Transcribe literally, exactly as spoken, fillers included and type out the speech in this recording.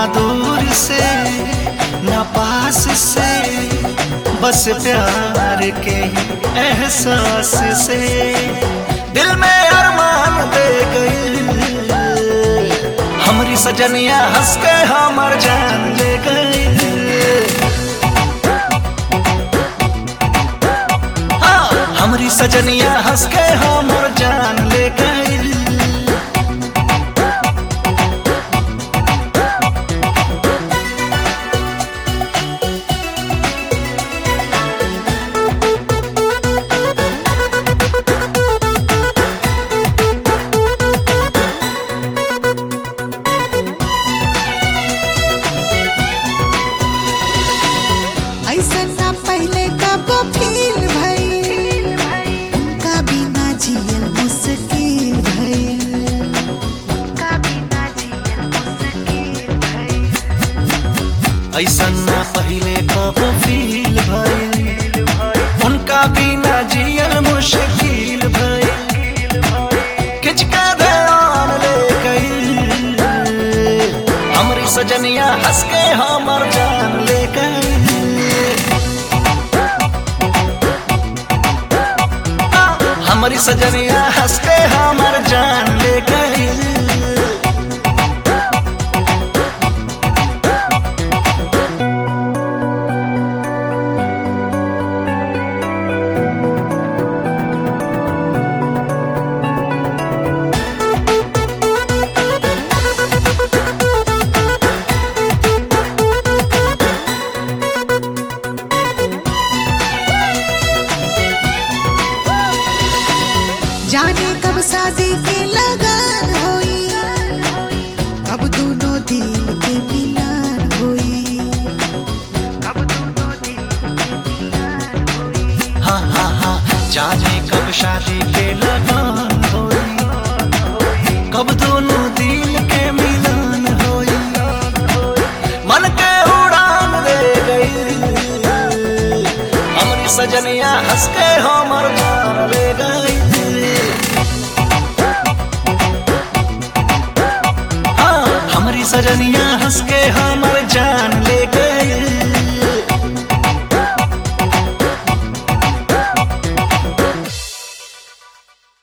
दूर से ना पास से, बस प्यार के एहसास से दिल में अरमान दे गई। हमारी सजनिया हंस के हमर जान ले गई। हाँ, हमारी सजनिया हंस के हमर जान ले गई। ऐसा ना पहले कब फील भइल, उनका बिना जियल मुश्किल भइल, उनका बिना जियल मुश्किल भइल। ऐसा ना पहले कब फील भइल, उनका बिना जियल मुश्किल भइल। खिंच के ध्यान ले गई, हमरी सजनिया हंस के हमर जान ले गई। हमारी सजनिया हंस के हमर जान ले गई। जाने कब शादी के लगन होई, कब दोनों दिल के मिलन होई, कब दोनों दिल के मिलन होई। हाँ हाँ हाँ, जाने कब शादी के लगन होई, कब दोनों दिल के मिलन होई। मन के उड़ान दे गई, हमारी सजनिया हंस के हमर जान ले गई। सजनिया